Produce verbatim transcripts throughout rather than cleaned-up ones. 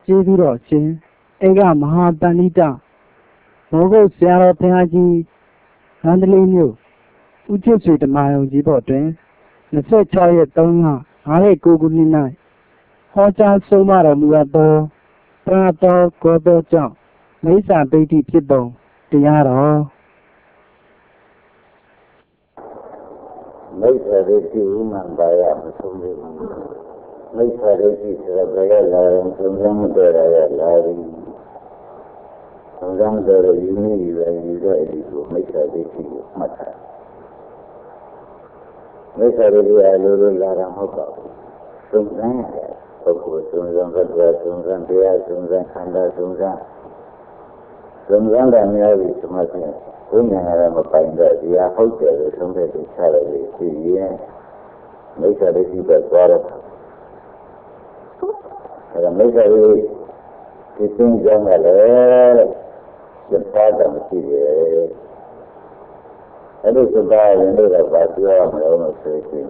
ကျေးဇူးတော်ရှင်ဧကမဟာပန္နိတမောဂုတ်ဆရာတော်ဘုရားကြီးမန္တလေးမြို့ဦးချစ်ဆွေဓမ္မယုံကြီးပေါ်တွင်ยี่สิบหกရက်သုံးလငါးရက်ကိုခုနှစ်၌ဟောကြားဆုံးမတော်မူအပ်သောပရတောကောသောကြောင့်မိစ္ဆာဒိဋ္ဌိဖြစ်ပုံတရားတော်မိစ္ဆာဒိဋ္ဌိဥမှန်ပါရမဆုံးသေးဘူးမိစ္ဆာဒိဋ္ဌိဆိုတော့ဘယ်ရလာရင်သုံးစမ်းမတော်ရလာပြီသုံးစမ်းတော်ရယူနေယူရယူတော့အဲ့ဒီကိုမိစ္ဆာဒိဋ္ဌိကိုမှတ်ထားမိစ္ဆာဒိဋ္ဌိအလိုလိုလာတာမဟုတ်ပါဘူးသုံးစမ်းရတယ်ပုဂ္ဂိုလ်သုံးစမ်းဘတ်တော်သုံးစမ်းတရားသုံးစမ်းခန္ဓာသုံးစမ်းသုံးစမ်းတယ်များပြီဒီမှာချင်းဘုရားရမပိုင်တဲ့ဒီဟာဟုတ်တယ်လို့သုံးတဲ့ဒီချရတယ်ဒီရင်မိစ္ဆာဒိဋ္ဌိပဲသွားတော့အဲမိစ္ဆာဒိဋ္ဌိဒီသင်ကြောင်းကလည်းစပါးတယ်ရှိတယ်အဲ့ဒီစပါးရင်တော့ဗာပြောရမလို့ဆိုရင်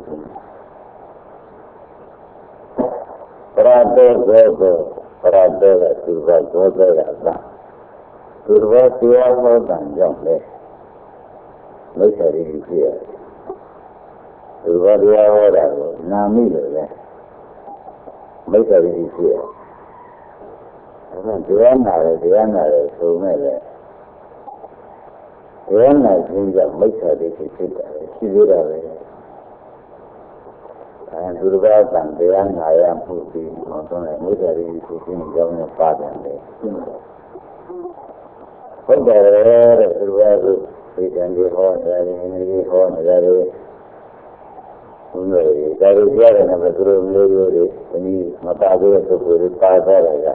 ပရတေသောပရတေကသူကသောသောရတာသူကတရားဟောတဲ့ကြောင့်လေမိစ္ဆာဒိဋ္ဌိဖြစ်ရတယ်သူကတရားဟောတာကိုနာမိလို့လေမိစ္ဆာဒိဋ္ဌိဖြစ်ရတယ်အဲ့ဒါတရားနာတယ်တရားနာတယ်ဆိုမဲ့လေတရားနာခြင်းကြောင့်မိစ္ဆာဒိဋ္ဌိဖြစ်တာရှိသေးတာပဲအဲသူကတန်တရားနာရမှုပြီးဟောတော့မိစ္ဆာဒိဋ္ဌိဖြစ်ခြင်းကြောင့်လည်းပါတယ်လေဟုတ်တယ်တဲ့သူကဒီကံကြီးဟောတယ်ဒီနေ့ဟောတယ်လေဘုရားကြီးဒါကိုကြားတယ်နဲ့သူတို့မျိုးရိုးတွေဒီမပါသေးတဲ့ပုဂ္ဂိုလ်တွေပါသွားတယ်က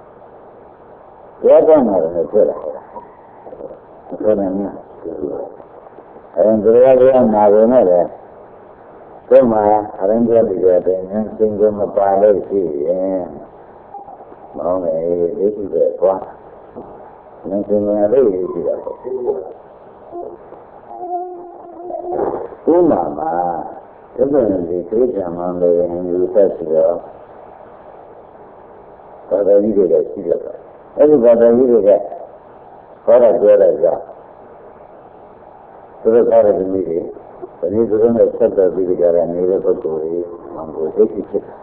ပြောတော့တယ်နဲ့ပြောတာဟုတ်တယ်မြတ်အဲဒီလိုရနာတယ်နဲ့လေဒီမှာအရင်ကတည်းကတည်းကသင်္ကြန်မပါလို့ရှိရင်မောင်းနေဒိဋ္ဌိပဲကွာသင်္ကြန်လေးရှိတာပေါ့ဥမာမှာဒီလိုဒီခရစ်ယာန်မှလည်းယူသက်ပြီးတော့ဘာသာကြီးတွေရှိကြတယ်အဲဒီဘာသာကြီးတွေကခေါ်ရပြောရကြသူတို့ခေါ်တဲ့ဒီနေ့ဒီနေ့သူတို့နဲ့ဆက်သွယ်ပြီးကြတဲ့နေတဲ့ပုဂ္ဂိုလ်တွေမှန်ကိုသိရှိဖြစ်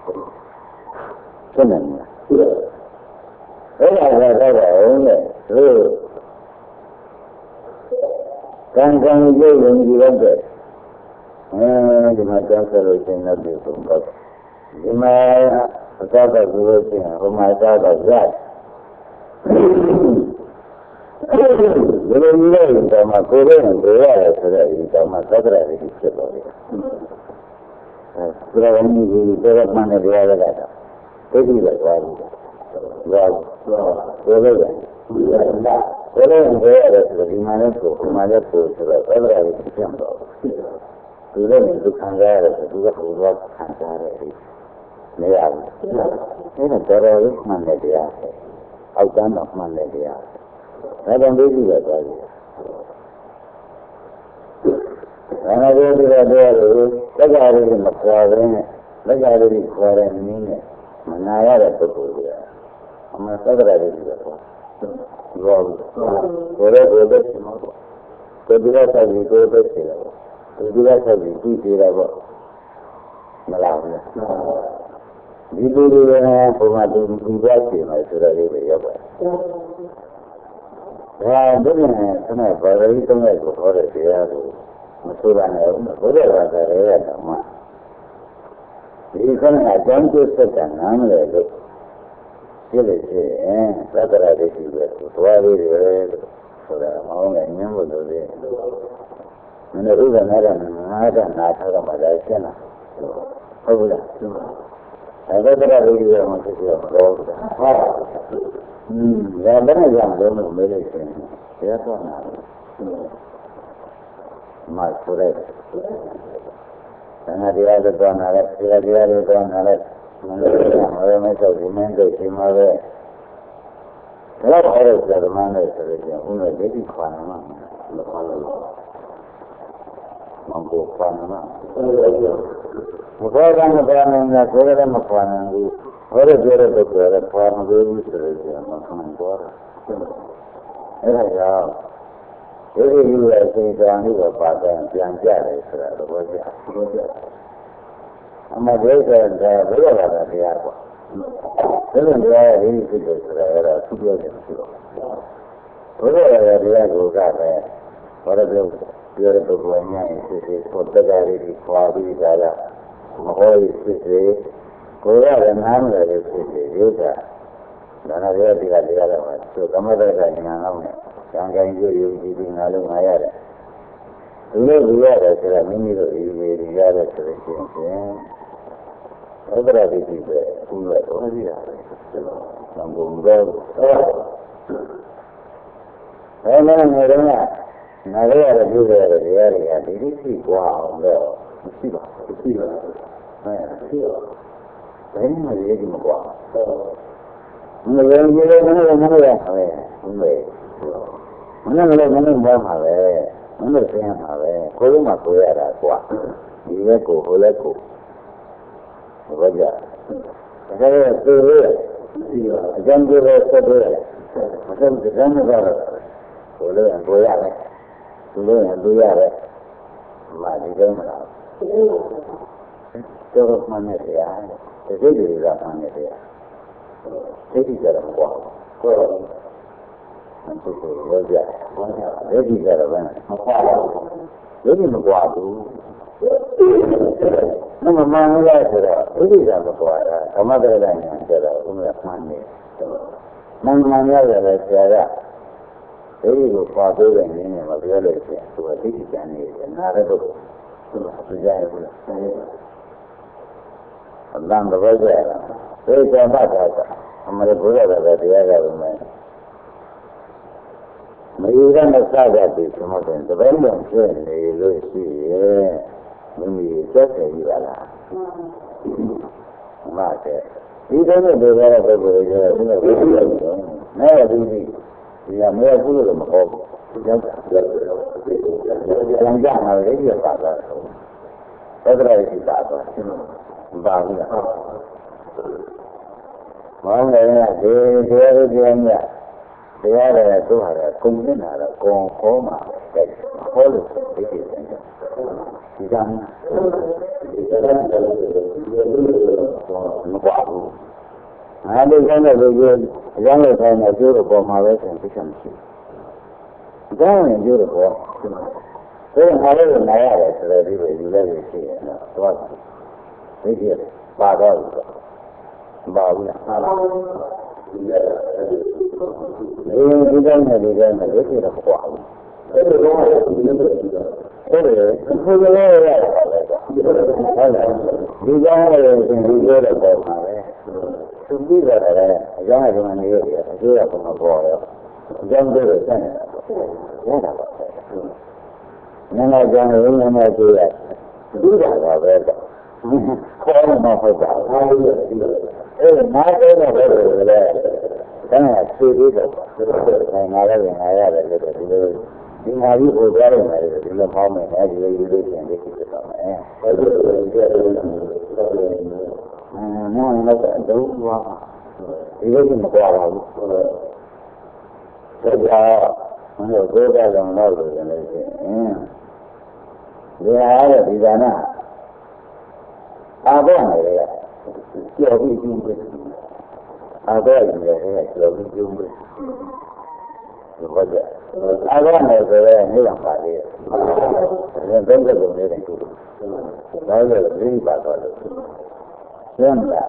တယ်ဆက်နေတယ်အဲ့ဒါကတော့ဟုတ်လေသူကံကံကြီးရင်ကြည့်တော့တယ်အဲဒီမှာကြောက်ဆက်လို့ရှင်းတော့ဒီဆုံးတော့ဒီမှာအသာကသူလို့ရှင်းဟိုမှာအသာကဇတ်ဒီလိုမျိုးတော့မှကိုယ်ရဲ့ဒေရရဆိုတဲ့ဒီတော့မှသက္ကရာကြီးဖြစ်တော့တယ်အဲဒါကလည်းဒီဒေရမှန်တဲ့တရားတွေကတော့သိပြီပဲသွားပြီသွားသွားတယ်ဒါဆိုတော့ဒေရရဆိုဒီမှာလည်းကိုယ်မှာလည်းကိုယ်ဆိုတော့သက္ကရာကြီးဖြစ်မှာတော့သူလည်းဒုက္ခရတယ်သူကဟိုတော့ခံစားရတယ်မရဘူးအဲဒါတော်တော်မှန်တဲ့တရားပဲအောက်ကမ်းတော့မှန်တဲ့တရားဒါကြောင့်သိပြီပဲသွားပြီဒါနဲ့ဒီလိုတော့သက္ကာရီမခွာဘဲနဲ့သက္ကာရီခွာတဲ့နည်းနဲ့မနာရတဲ့ပုဂ္ဂိုလ်တွေအမှန်သက္ကာရီတွေပေါ့ဘောဘောရဲဘောတဲ့မှာပေါ့ကိုယ်ဒီကဆက်ပြီးကိုယ်ပဲရှိတယ်ပေါ့ကိုယ်ဒီကဆက်ပြီးကြည့်ကြတာပေါ့မလားဘူးဒီလိုတွေဘုရားသူဒီကရှိမှဆိုတော့လေးပဲရောက်ပါတယ်ဒါတို့နဲ့ဆန္ဒဘာသာရေးသုံးလိုက်ကိုဟောတဲ့တရားကိုမဆိုရနိုင်ဘူးဘုရားဘာသာရေးတော့မှဒီခဏအကြောင်းကျစက်တာနားမလဲလို့ပြည့်လို့ရှိရင်သက္ကရာဒိဋ္ဌိပဲသွားလေးတွေလို့ဆိုတာမဟုတ်လည်းညံ့ဖို့လို့လေမင်းတို့ဥပ္ပနာရနာကနာထားတော့မှလည်းရှင်းလာဟုတ်ဘူးလားသက္ကရာဒိဋ္ဌိကမှသိရမှာတော့ဟုတ်อืมဒါဘယ်နဲ့ကြောင့်လုံးလို့မေးလို့ရှိရင်တရားတော်နာမဆိုရဲသံဃာတရားတော်နာလဲတရားတရားတွေတော်နာလဲမလို့ရမယ်ဆိုဒီမင်းတို့ဒီမှာပဲဒါတော့အဲ့ဒါဓမ္မနဲ့ဆိုရင်ဦးနဲ့ဒိဋ္ဌိခွာနာမှာမခွာလို့မဟုတ်ခွာနာမှာမခွာကမခွာနိုင်တာကိုယ်လည်းမခွာနိုင်ဘူးဟောရပြောတဲ့ပုဂ္ဂိုလ်ကဘာမှမပြောဘူးဆိုတော့ကျွန်တော်မှန်သွားတာအဲ့ဒါကြောင့်ဒီလိုယူရစေတံလို့ပါတဲ့ပြန်ကြတယ်ဆိုတာတော့ဘောကြဘောကြအမဒိဋ္ဌိကဘယ်လိုလာတာတရားကွာဒါလို့တရားရင်းဖြစ်တယ်ဆိုတာအဲ့ဒါသူပြောတယ်မရှိတော့ဘယ်လိုလဲတရားကိုကပဲဘာလို့ပြောပြောတဲ့ပုဂ္ဂိုလ်များဖြစ်ဖြစ်ပေါ်တကားလေးကိုခွာပြီးကြတာမဟောရဖြစ်စေကိုယ်ကလည်းနားမလည်လို့ဖြစ်စေရုပ်ကဒါနာရတဲ့တရားတရားတော့သူကမ္မတက္ကညာအောင်နဲ့ကံကံကြည့်ယူကြည့်ပြီးငါလုံးငါရတယ်ဒီလိုလူရတယ်ဆိုတာမိမိတို့ယူရရတဲ့ဆိုရင်ချင်းဘုရားတိတိပဲဘုရားတော်ကြီးရတယ်သံဃာဘုရားအဲမင်းနေတော့နာရရတဲ့ပြုရတဲ့တရားတွေကဒီလိုရှိကွာအောင်တော့မရှိပါဘူးရှိပါဘူးအဲရှိပါဘယ်မှာရေးကြည့်မကွာမင်းလည်းဒီလိုမင်းလည်းမင်းလည်းဟဲ့မင်းလည်းမင်းလည်းမင်းလည်းဘာမှာလဲမင်းလည်းသိရမှာပဲကိုယ်လုံးမှာကိုရတာကွာဒီဘက်ကိုဟိုလက်ကိုဘာကြဒါကြတဲ့သူရအကျဉ်းကြီးပဲဆက်တွေ့တယ်မဆက်ကြမ်းမတော့ကိုယ်လည်းကိုရတယ်သူလည်းလူရတယ်မာဒီတော့မလားတော့မှနဲ့တရားတကယ်ကြီးကမှနဲ့တရားသိတိကြတယ်မကွာကိုယ်သူကရောကြဘာလဲသိတိကြတယ်ဘာမကွာဘူးဒီမကွာဘူးနမမှန်လို့ဆိုတော့သိတိကြမကွာတာဓမ္မတရားညာကျတော့ဘုရားမှန်နေမှန်မှန်ရတယ်လေဆရာကဒီလိုပါသေးတယ်နည်းနည်းမပြောလို့ရှိရင်သူကသိတိကြနေတယ်နားရတော့သူကသူကြရဘူးလားအလံတော့ကြရတာသိကြမှတ်တာအမရဘုရားကတရားကြလို့မယ်မယူရမစကြပြီဆိုမှတော့တပည့်လုံးဖြစ်နေလို့ရှိရဲ့မိမိစက်တယ်ကြီးပါလားမှတ်တယ်ဒီလိုနဲ့ပြောရတဲ့ပုဂ္ဂိုလ်တွေကဘုရားဝိသုဒ္ဓတော့နဲ့ဒီဒီဒီကမဲကုလို့မဟုတ်ဘူးကြောက်တာလမ်းကြမှာလေဒီပါတော့သဒ္ဒရာရှိတာတော့ဘာလို့လဲမောင်လည်းဒီတရားတွေတရားမြတ်တရားတွေသူ့ဟာကကုံနေတာတော့ကုံခေါ်မှာတဲ့ခေါ်လို့ဒီကိစ္စဒီကံဒီကံမကွာဘူးအားလုံးကောင်းတဲ့လူကြီးအကြောင်းလို့ဆိုင်တဲ့ကျိုးတော့ပေါ်မှာပဲဆိုရင်သိချင်မရှိဘူး။ဒါနဲ့ကျိုးတော့ပေါ်ဆိုရင်အားလုံးနိုင်ရတယ်ဆိုတော့ဒီလိုယူလိုက်လို့ရှိရင်တော့သွားတယ်သိကြပါတော့ဘာဘူးလားဟာလားဒီဒီတိုင်းနဲ့ဒီတိုင်းနဲ့ဒီလိုတော့ကွာဘူးအဲ့ဒီတော့ဒီလိုတော့အဲ့ဒီကိုယ်လည်းရတယ်ဟုတ်လားဒီကြောင့်လည်းဒီလိုတော့ပေါ်မှာပဲသူပြီးတော့လည်းအကြောင်းအကြောင်းနေရတယ်အကျိုးရပုံပေါ်ရောအကြောင်းတွေစမ်းနေတာပေါ့ရတာပါနည်းနည်းကြောင်းလည်းနည်းနည်းကျိုးရပြီးတာပါပဲခေါ်မှမဟုတ်ပါဘူးအဲ့နားတော့တော့လည်းတန်းကဖြည့်ပြီးတော့ငါလည်းငါရတယ်လို့ဒီလိုဒီငါကြီးဟိုကြားနေတယ်ဒီလိုပေါင်းမယ်အဲဒီလိုယူလို့ပြန်ပြီးဖြစ်တော့မယ်အဲ့ဒီလိုကြည့်ရတယ်နော်တော့တော့တော့ဘာဒီလိုမကွာပါဘူးဒါကြောင့်ဘုရားကိုယ်ကလည်းတော့လို့လည်းရှိရင်ဒီအားရဒီကနာအာဘောနေရကြောက်ပြီးကျူးပဲအာဘောနေရကြောက်ပြီးကျူးပဲဘာကြအာဘောနေဆိုရင်နေရပါလေဒါသုံးချက်ကိုနေတဲ့ကျူးဒါလည်းပြိပါတော့လို့ကျမ်းတာ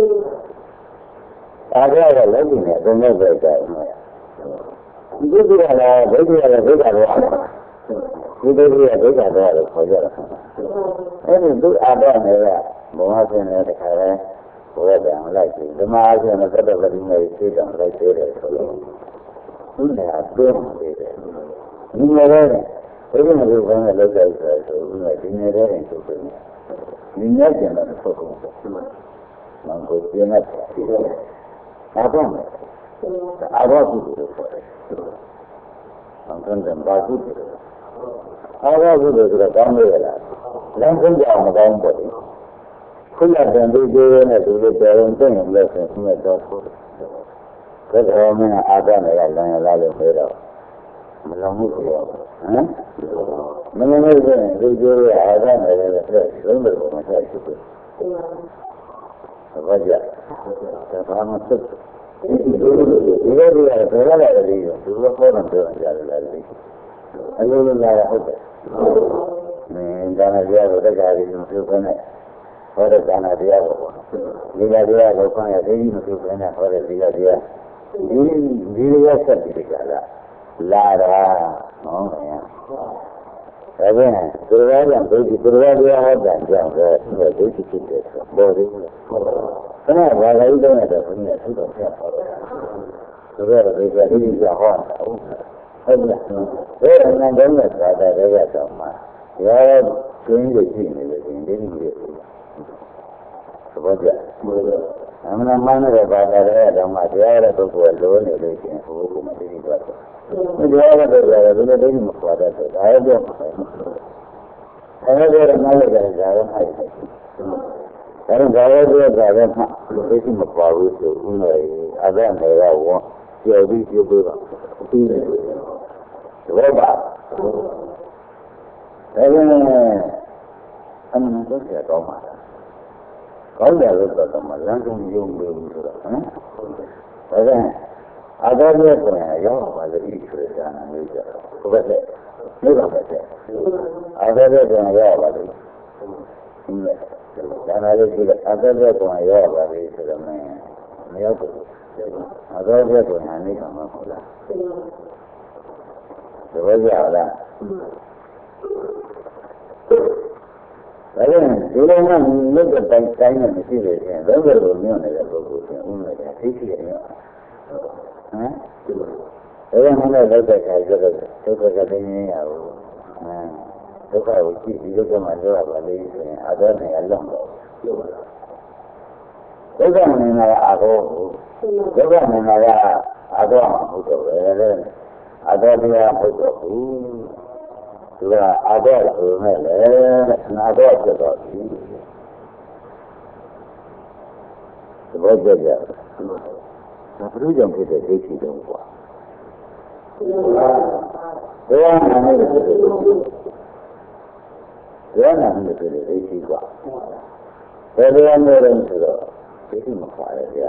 အာဘောကလည်းဒီနဲ့သုံးချက်ပဲကြတယ်ဒီလိုကလည်းဒိဋ္ဌိရတဲ့ဒိဋ္ဌိတော့ဒီဒိဋ္ဌိရဒိဋ္ဌိတော့လို့ခေါ်ကြတာအဲ့ဒီသူအာဘောနေကဘုရားရှင်နဲ့တခါလဲဘုရားပြန်လိုက်ပြီဓမ္မအရှင်နဲ့သတ္တပတိနဲ့သိကြလိုက်သေးတယ်ဆိုလို့သူကပြောနေတယ်ဒီနေ့လည်းဘယ်လိုမျိုးကောင်းတဲ့လောက်ကြဆိုဆိုဦးကဒီနေ့လည်းဆိုပြီးဒီနေ့ကျန်တော့ဟုတ်ကုန်တယ်မန်ကိုပြင်းနေတယ်အာဘောနဲ့အာဘောကုလို့ခေါ်တယ်မန်ကန်တဲ့ဘာကုလို့အာဘောကုလို့ဆိုတော့ကောင်းလို့ရလားလမ်းဆုံးကြအောင်မကောင်းဘူးခုနကတည်းကပြောရတဲ့သူတွေတော်တော်သိနေလို့ဆိုရင်တော့ဆိုတော့ဒါမှမဟုတ်အာသာနဲ့လမ်းရလာလို့ပြောတော့မလုံးဘူးပြောဟမ်မလုံးဘူးဆိုရင်ဒီပြောရအာသာနဲ့လည်းဆက်လုံးလို့မဆက်ရှိဘူးဘာကြဒါဘာမှဆက်ဒီလိုလိုဒီလိုပြောရတာလည်းဒီလိုလိုခေါ်တော့ပြောရတယ်လည်းအလိုလိုလာဟုတ်တယ်မင်းဒါနဲ့ပြောတော့တက္ကရာကြီးမပြောဘဲနဲ့ဟောတဲ့ကံတရားပေါ့ဒီကတရားကိုခေါင်းရသေးကြီးမပြောဘဲနဲ့ဟောတဲ့ဒီကတရားဒီဒီရဆက်ပြီးကြလားလာတာဟုတ်ကဲ့ဒါပြန်သူတော်ကဒုတိသူတော်တရားဟောတဲ့ကြောင့်လည်းဒုတိဖြစ်တယ်ဆိုပေါ်သေးဘူးခဏဘာသာရေးတော့တော့ဘုရားသူတော်ဆက်ဟောတယ်သူတော်ကဒီကဒီကဟောတာဟုတ်ဟုတ်လားဘယ်နဲ့တော့လဲသာတဲ့ရတော့မှာရောကျင်းလို့ရှိနေတယ်ဒီနေ့ဒီလိုသဘောကျအမှန်မှန်တဲ့ဘာသာရဲ့တော့မှတရားရဲ့ပုဂ္ဂိုလ်လိုနေလို့ရှိရင်ဟိုကမသိဘူးတော့ဒီတရားရဲ့ပုဂ္ဂိုလ်ကလည်းဒီလိုမခေါ်တတ်တယ်ဒါရဲ့ပြောမှာအဲဒီတော့နောက်ရတဲ့ဇာတ်ရိုက်တယ်အဲဒီဇာတ်ရိုက်တဲ့ဇာတ်ရိုက်မှာသိရှိမပါဘူးဆိုဦးနေအဘနဲ့ကဝကျော်ပြီးပြောပြပါပြီးတယ်ဘောပါအဲဒီအမှန်တော့ကြတော့မှာကောင်းတယ်လို့ဆိုတော့မှလမ်းဆုံးယုံလို့ဆိုတော့ဟမ်ဒါကအာသာပြည့်ဆိုရင်ရောက်ပါလေဒီဆိုတဲ့နာမည်ကြတော့ဘယ်နဲ့နေပါ့တဲ့အာသာပြည့်ဆိုရင်ရောက်ပါလေဒီဒါနာလို့ဒီအာသာပြည့်ဆိုရင်ရောက်ပါလေဆိုတော့မင်းမရောက်ဘူးအာသာပြည့်ဆိုရင်အနေကမှမဟုတ်လားဒီဘက်ကြလားဒါလည်းဒီလိုမှမြတ်တဲ့တိုင်းတိုင်းနဲ့မရှိသေးရင်ဘယ်လိုလိုမျိုးနေတဲ့ပုဂ္ဂိုလ်ချင်းဦးမယ်သိရှိရတယ်ဟမ်ဒါကမှလည်းလောက်တဲ့ခါကျတော့ဒုက္ခကသိနေရဘူးဟမ်ဒုက္ခကိုကြည့်ဒီဒုက္ခမှပြောရပါလိမ့်ဆိုရင်အတော့နဲ့အလုံးတော့ဒုက္ခမနေလာအာတော့ဒုက္ခမနေလာအာတော့မှဟုတ်တော့ပဲအာတော့တရားဟုတ်တော့ဘူးသူကအာတော့ဆိုမဲ့လေနာတော့ဖြစ်တော့ဒီသဘောကျကြဒါဘုရားကြောင့်ဖြစ်တဲ့ဒိဋ္ဌိတုံးกว่าဘယ်ဟာနာမည်ဖြစ်တယ်ဘယ်နာမည်ဖြစ်တယ်ဒိဋ္ဌိกว่าဘယ်လိုမျိုးလဲဆိုတော့ဒိဋ္ဌိမပါရဲ့ဗျာ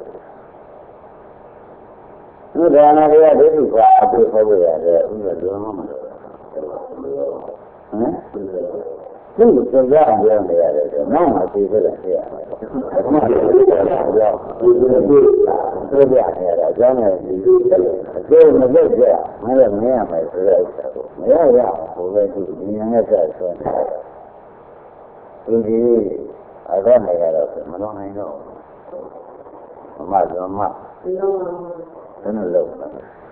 သူဒါနာတွေကဒိဋ္ဌိกว่าအပြည့်ဟောပြရတယ်ဥစ္စာလုံးမလို့ဟမ်သူ့ကိုကြံရအောင်ပြောနေရတယ်ဆိုနောက်မှသိပြလိုက်ရမယ်။အမှန်တရားကြောင့်ဒီလိုမျိုးသိပြနေရတာအကြောင်းနဲ့ဒီအကျိုးမလုပ်ကြမလည်းမရမယ်ဆိုတဲ့ဥစ္စာကိုမရရဘုရားသူဒီဉာဏ်နဲ့ဆက်ဆွမ်းတယ်။ဒီဒီအတော့နေရတော့မလုံးနိုင်တော့မမဇမဘယ်လိုလုပ်လဲ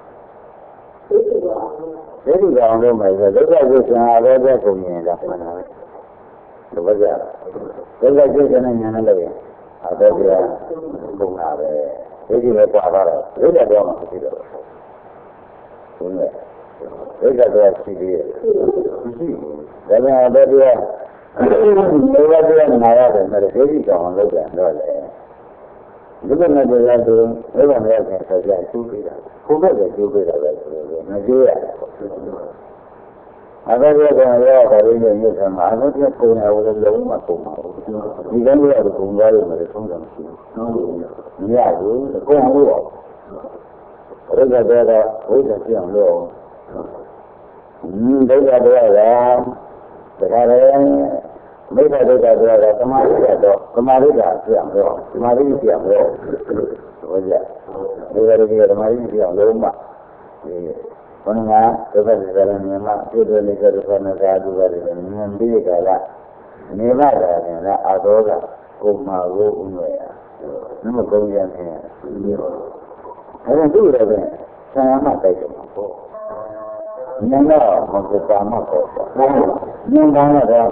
ဒိဋ္ဌိကောင်လို့မယ်ဆိုဒုက္ခကိုဆင်အားရတဲ့ပုံမြင်တာမှန်ပါပဲ။ဘယ်ကြဒုက္ခကိုဆင်နေညာလို့ရင်အတော့ပြပုံလာပဲဒိဋ္ဌိပဲပွားသွားတော့ဒိဋ္ဌိတော့မှဖြစ်တော့ဘုန်းကြီးဒိဋ္ဌိတော့ရှိသေးတယ်မရှိဘူးဒါပေမဲ့အတော့ပြဘယ်လိုပြနာရတယ်ဆိုတော့ဒိဋ္ဌိကောင်လို့ပြန်တော့လေဒီလိုနဲ့တရားသူဘယ်လိုလဲဆိုတော့ကြာကျူးပြီးတာကိုယ်ပဲကျူးပြီးတာပဲဆိုတော့မကျူးရအဘယ်လိုကောင်ရောဘာလို့လဲညဆံမှာအလို့ပြပုံရလို့လုံးမပုံပါဘူးဒီကနေ့ကတော့ပုံသွားလို့မလဲဆုံးတယ်မရှိဘူးမရဘူးကိုယ်ဟုတ်တော့ဘုရားတရားကဘုရားပြောင်းလို့ဟင်းဒုက္ခတရားကဒါကြတယ်မိဘဒုက္ခတရားကသမာဓိကတော့သမာဓိကပြအောင်လို့သမာဓိပြအောင်လို့ဟောကြဒီကနေ့ကသမာဓိပြအောင်လို့မှဒီဘုရားဒုက္ခသရဏမြမပြုတယ်လေကဒုက္ခနဲ့သာဒုက္ခတွေမြင်ပြီးကြလားနေမတာကအာသောကကိုမာကိုဥမဲ့ရနမကုန်းရနေအဲ့ဒါသူ့လည်းပဲဆံရမတိုက်တယ်ပေါ့ဉာဏ်တော့မဟုတ်ပါမပေါ့ဉာဏ်ကောင်းတော့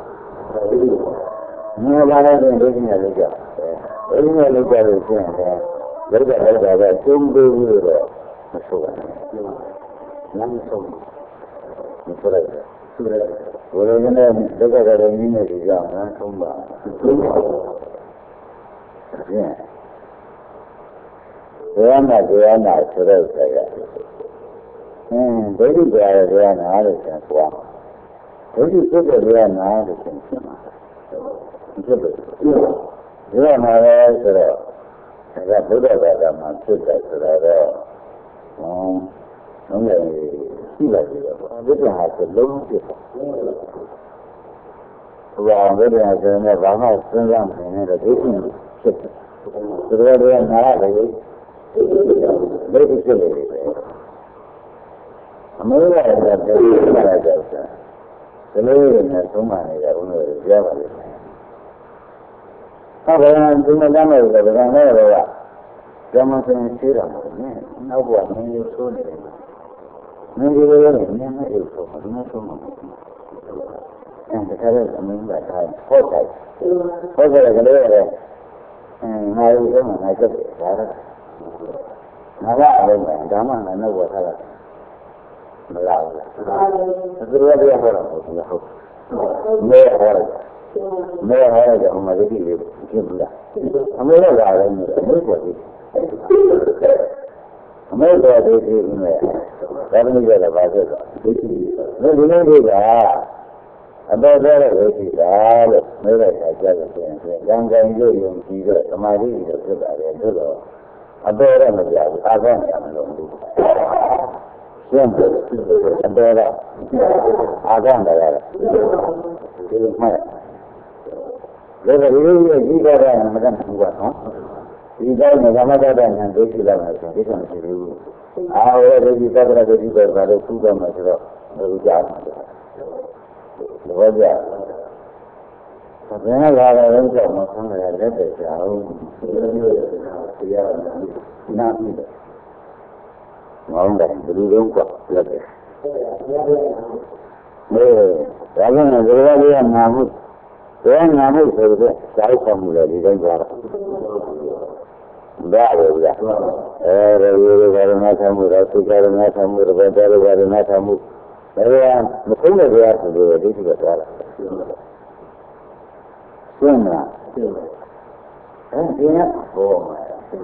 ငါလာတဲ့ဒိဋ္ဌိနဲ့လောက်ကြ။ဒိဋ္ဌိနဲ့လောက်ကြလို့ရှိရင်လည်းလောက်ကြလောက်ကြပဲကျုံးပြီးလို့တော့မဆိုးပါနဲ့။လမ်းဆုံးမဆိုးလိုက်ဘူးဘုရားကလည်းဒုက္ခကလည်းနည်းနဲ့ကြောင့်နော်သုံးပါသုံးပါဖြင့်ဘုရားနာဘုရားနာဆိုတော့ဆရာအင်းဒိဋ္ဌိကြရဘုရားနာလို့ဆိုတော့ဒိဋ္ဌိဖြစ်တဲ့ဘုရားနာလို့ဆိုရှင်းပါဖြစ်တယ်ဘုရားနာရဲဆိုတော့ဒါကဘုရားဘာသာမှာဖြစ်တယ်ဆိုတော့ဟောလုံးလည်းရှိလိုက်ပြီပေါ့ဘုရားဟာဆိုလုံးဖြစ်တယ်ဘုရားဘုရားဆိုရင်ဘာမှစဉ်းစားမနေတော့ဒိဋ္ဌိဖြစ်တယ်သူတို့ကနာရတယ်ဒိဋ္ဌိဖြစ်နေတယ်အမေကလည်းတတိယရတဲ့ဆရာဒီလိုနဲ့သုံးပါနေတယ်ဘုရားပြောပါလိမ့်မယ်ဟုတ်ကဲ့ဒီမှာလမ်းလို့လည်းဗံနဲ့တော့ကမ္မစင်ရှိတာမဟုတ်နဲ့နောက်ဘဝမင်းလေးဆိုးနေတယ်မင်းကြီးလည်းလည်းနည်းနည်းလို့ဆိုမှမဆုံးဘူးအဲဒီကလည်းအမင်းကထားဖို့တယ်ဖို့တယ်ကလေးလည်းအင်းငါ့ကိုမှငါကြက်တယ်ဒါကငါကအလုံးပဲဒါမှငါနောက်ဘဝထားတာမလာဘူးလားသူတို့ကပြောတာဟုတ်လားဟုတ်မဲဟောတယ်မဲဟောတယ်ဟိုမှာဒီလိုဖြစ်ဘူးလားအမေကလာတယ်အမေကဒီအမေကဒီဒီမဲဒါမှမဟုတ်လည်းပါဆိုတော့ဒီဒီလိုတွေကအတော်တော်ရဲ့ဝိသိတာလို့မဲလိုက်တာကြားလို့ဆိုရင်ကံကံရုပ်ယုံကြည်တော့သမာဓိတွေဖြစ်တာလေသို့တော့အတော်တော့မပြဘူးအာသံကြမလို့ဘူးရှင်းတယ်အတော်တော့အာသံတယ်ရတယ်ဒီလိုမှလည်းဒီလိုရဲ့ကြီးကြတဲ့မကန့်ဘူးကွာနော်ဒီတိုင်းကမတတ်တဲ့ဉာဏ်ဒိဋ္ဌိလာမယ်ဆိုဒီကမရှိဘူးအာဝေဒိဋ္ဌိသတ္တရဒိဋ္ဌိပဲဒါလို့သူ့တော့မှဆိုတော့ဘုရားမှာလောကြဘယ်နဲ့လာတယ်ကြောင့်မဆန်းရလက်တဲ့ကြောင့်ဒီလိုမျိုးတရားနာပြီးတယ်ငေါင်းတယ်ဘယ်လိုလုပ်ကွာလက်တယ်မေးဒါကလည်းဘယ်လိုလဲနာမှုဘယ်နာမှုဆိုတော့စာဥဆောင်မှုလေဒီတိုင်းသွားတာဒါပဲဗျာအဲရေရေဘာရဏသမှုရသုကာရဏသမှုရဘဒရဘာရဏသမှုဒါကမဆုံးတဲ့တရားဆိုတော့ဒိဋ္ဌိကသွားတာရှင်းမလားအဲဒီကဘောမှာ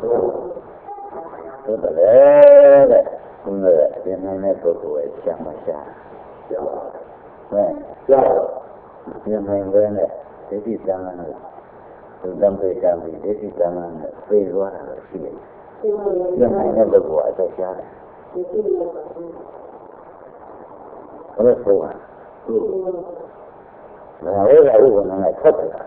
ဟုတ်တယ်တဲ့ဘုရားဒီနေ့နဲ့ပုဂ္ဂိုလ်ရဲ့ရှာမရှာကြောက်ဟဲ့ကြောက်ဒီနေ့လည်းနဲ့ဒိဋ္ဌိသံဃာနဲ့သူတံပေကံပြီးဒိဋ္ဌိသံဃာနဲ့ပြေသွားတာရှိတယ်ဒီနေ့နဲ့ပုဂ္ဂိုလ်အသက်ရှာတယ်ဘယ်လိုဆိုอ่ะဒါဝိရဥပ္ပန္နနဲ့ဆက်တယ်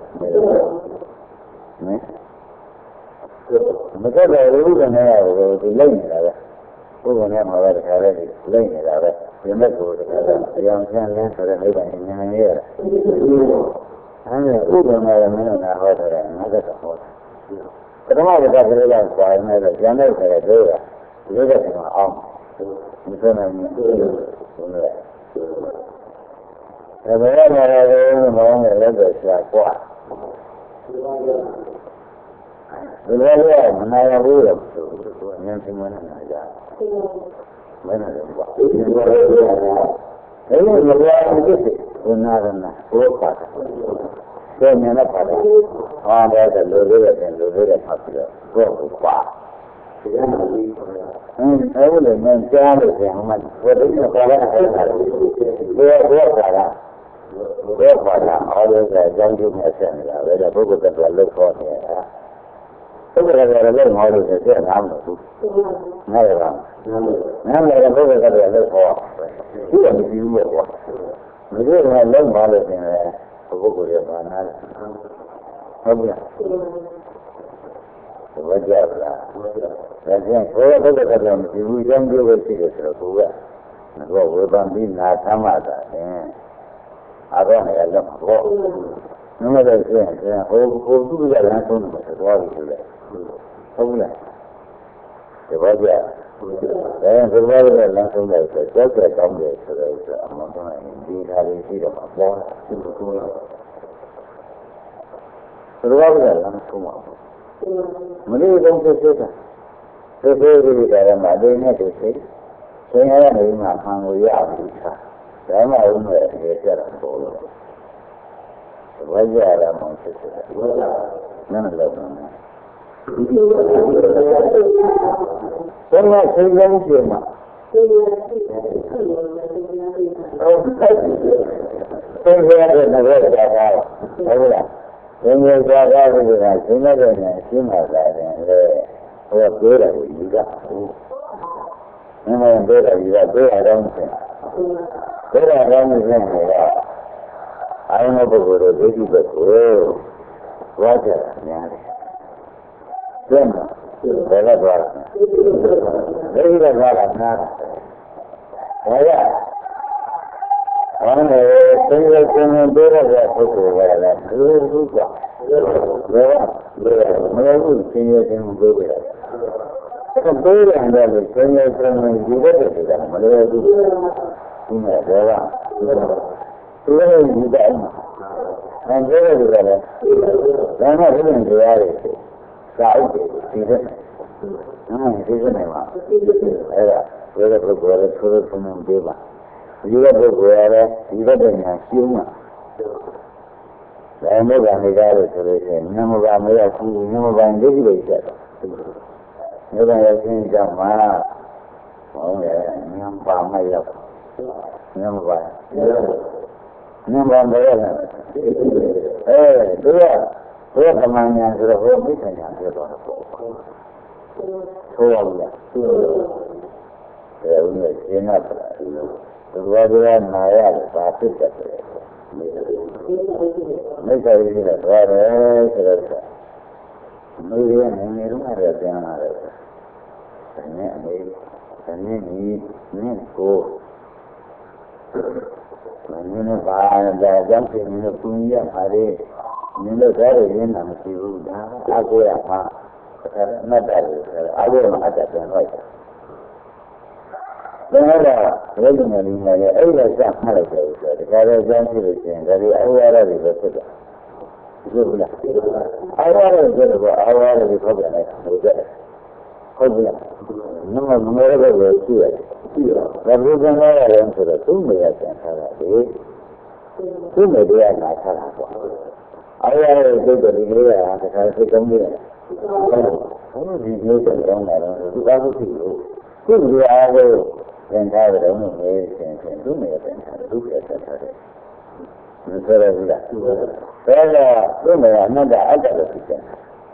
နော်မကတဲ့ဥပ္ပန္နကိုဒီလိမ့်နေတာပဲဥပ္ပန္နမှာပဲတခါလဲလိမ့်နေတာပဲဒီမဲ့ကိုတခါလဲတရားချမ်းလန်းဆိုတဲ့နိဗ္ဗာန်ဉာဏ်ရရတာအဲဒီဥပ္ပန္နရဲ့မင်းနာဟောတယ်ငါကဟောတယ်ပထမကတည်းကလည်းကွာနေတယ်ဉာဏ်နဲ့ဆိုတဲ့တို့ကဒီလိုကအောင်ဒီကနေ့ဘုရားဒါပဲလည်းလည်းမောင်းနဲ့လည်းပဲရှာကွာဒီလိုလည်းမနာရဘူးလို့ဆိုတော့ဉာဏ်သင်္မနာကြမနာရဘူး။ဒီလိုလည်းဒါလည်းမပြောဘူးဖြစ်ဘုနာရဏဘုရားဆိုဉာဏ်နဲ့ပါတယ်။ဟောတဲ့လူတွေတဲ့လူတွေတဲ့ဖတ်ပြီးတော့ကိုယ်ကွာဒီကနေ့အဲဒီလိုမှကြားလို့ဆိုရင်မှဘယ်လိုလဲခေါ်ရအောင်လဲဘယ်ဘောပါလားဘယ်ဘောပါလားအော်ဒါကအကြောင်းကျိုးနဲ့ဆက်နေတာပဲဒါပုဂ္ဂိုလ်ကလည်းခေါ်နေတာပုဂ္ဂိုလ်ကလည်းငေါလို့ဆက်ငါမလို့ဘူးငါရပါငါလည်းပုဂ္ဂိုလ်ကလည်းခေါ်ဒီကမရှိဘူးကွာမင်းကလည်းလုံးပါလို့ဆိုရင်ပုဂ္ဂိုလ်ရဲ့ဘာနာလဲဟုတ်ပြီလားဝကြလားဒါကြောင့်ဘုရားဘုရားကလည်းမရှိဘူးကြောင်းကျိုးပဲရှိတယ်ဆိုတော့ကိုကငါကဝေဖန်ပြီးနာသမ္မာတာနဲ့အားတော့လည်းလည်းမဟုတ်ဘူးနမတဲ့ဆိုရင်ဟိုဟိုသူ့ကလည်းဆုံးတယ်ဆိုတော့ဒီလိုဟုတ်ဘူးလားဒီဘာကြအဲဘုရားကလည်းလမ်းဆုံးတယ်ဆိုတော့ကြောက်ကြကောင်းတယ်ဆိုတော့အမှန်တမ်းဒီခါလေးရှိတော့မှာပေါ်တာသူကကိုလာဘုရားကလည်းလမ်းဆုံးမှာမလေးတုံးဖြစ်ဖြစ်တာသေသေးလေးကလည်းမလေးနဲ့တူသေးဆင်းရဲနေမှာခံကိုရပြီသာဒါမှဦးမဲ့ရေကြတာပေါ်လို့ဝါကြရမှာဖြစ်တယ်နည်းနည်းလောက်ပါမယ်ဘယ်မှာသိကြလို့ရှိမှာဟုတ်ကဲ့သိကြတဲ့ငါကကြာတာဟုတ်လားသင်္ကေတကြာတာကရှင်းတဲ့နဲ့ရှင်းမှာလာတယ်လေဟိုကပြောတယ်ဒီကမင်းမပြောတယ်ဒီကပြောရတော့မယ်ပြောရတော့မယ်ဆိုတော့အာယုံပုဂ္ဂိုလ်တို့ဒိဋ္ဌိဘက်ကိုဝါကြတာများတယ်ကျင့်မှာဘယ်လိုသွားလဲဒိဋ္ဌိကသွားတာနားတာဘာရအဲ့ဒါသင်္ကေတရှင်ပြောရတဲ့ပုဂ္ဂိုလ်ကလည်းဒီလိုလိုကဘယ်မလဲဘူးသင်္ကေတရှင်ပြောပြတယ်အဲ့ဒါပြောရတယ်လို့သင်္ကေတရှင်ဒီဘက်တည်းကမလဲဘူးဒီမှာတော့သူလည်းဒီတိုင်းအဲဒါလည်းဒါလည်းဒါမှဘယ်လိုတရားတွေစာအုပ်တွေဒီတဲ့အဲဒီကနေမှာအဲ့ဒါဘယ်လိုပုဂ္ဂိုလ်လဲဆိုတော့ဘုံပေးပါဒီလိုပုဂ္ဂိုလ်ရတယ်ဒီဘက်တည်းညာရှင်းမှာဒါမှမဟုတ်ကနေကြလို့ဆိုလို့ရှိရင်မြတ်မဘာမရဘူးမြတ်မဘာဒိဋ္ဌိတွေချက်တော့မြတ်ရဲ့ရှင်းကြမှာဟုတ်ရဲ့မြတ်ဘာမရောက်မြတ်မဘာမြတ်ဘာမရလားအဲသူကဘုရားကမန်ညာဆိုတော့ဘုရားမိစ္ဆာညာပြောတော့ဆိုရဘူးလားအဲဦးရဲ့ရှင်းတာသူကပြောနာရတယ်ဘာဖြစ်တယ်မိစ္ဆာကြီးကသွားတယ်ဆိုတော့မေးရနေနေတော့လည်းပြန်လာတယ်။ဒါနဲ့အမေဒါနဲ့ဒီနဲ့ကိုမင်းနဲ့ပါတဲ့ကြောင့်ဖြစ်နေပူရပါလေ။မင်းတို့သားတွေရင်းတာမရှိဘူးဒါအကိုရမှာဒါအနတ္တလို့ဆိုတော့အကိုရမှာအတ္တပြန်လိုက်တာ။ဒါကလည်းဒီလိုမျိုးလည်းအဲ့ဒါစမှတ်လိုက်တယ်ဆိုတော့ဒါကြတော့ကြောင်းဖြစ်လို့ရှိရင်ဒါဒီအဝါရတွေပဲဖြစ်တယ်။ဟုတ်လားအာဝါရဆိုတော့အာဝါရကိုထောက်ပြန်လိုက်ဟုတ်ကဲ့ဟုတ်ပြီနမမရဘဲကိုကြည့်ရတယ်ကြည့်ရဒါဘုရားကလည်းဆိုတော့သူ့မေရပြန်ထားတာလေသူ့မေတရားနာထားတာပေါ့အာဝါရကိုတို့ဒီကလေးကတခါစိတ်ကောင်းနေတယ်ဟုတ်ဒီမျိုးတောင်းတာတော့သူကဟုတ်ပြီလို့သူ့ဒီအားကိုပြန်ထားတယ်တော့မေးရှင်ရှင်သူ့မေပြန်ထားတယ်သူ့ပြန်ထားတယ်မဆိုရဘူးလားဒါကသူ့မေအနတ္တအတ္တလို့ဖြစ်တယ်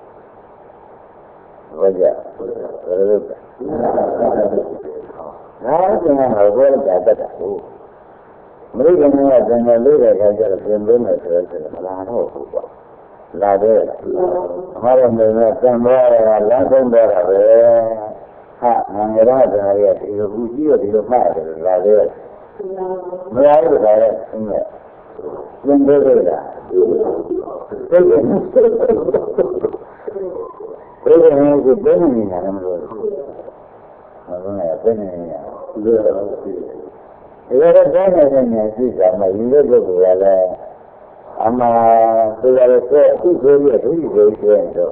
ဘာကြဘယ်လိုလဲနားကျင်တာဘယ်လိုကြတတ်တာဟုတ်မရိကန်ကကျန်တဲ့လေးတဲ့ခါကျတော့ပြင်ပေးမယ်ဆိုတော့မလာတော့ဘူးကွာလာတယ်အမှားတော့နေနဲ့တန်သွားတာလမ်းဆုံးသွားတာပဲဟာငါရတာဒါရီဒီလိုဘူးကြီးတော့ဒီလိုမှတ်တယ်လာတယ်မလာဘူးဒါလည်းအင်းနဲ့သင်ပေးရတာဘယ်လိုဘယ်လိုမျိုးကိုဘယ်လိုနေရမလို့မဟုတ်နဲ့ဘယ်နေရလဲဒါတော့တိုင်းနေတဲ့နေရှိတာမှယူတဲ့ပုဂ္ဂိုလ်ကလည်းအမှားသူရတဲ့အခုဆိုရတဲ့ဒီလိုဆိုရင်တော့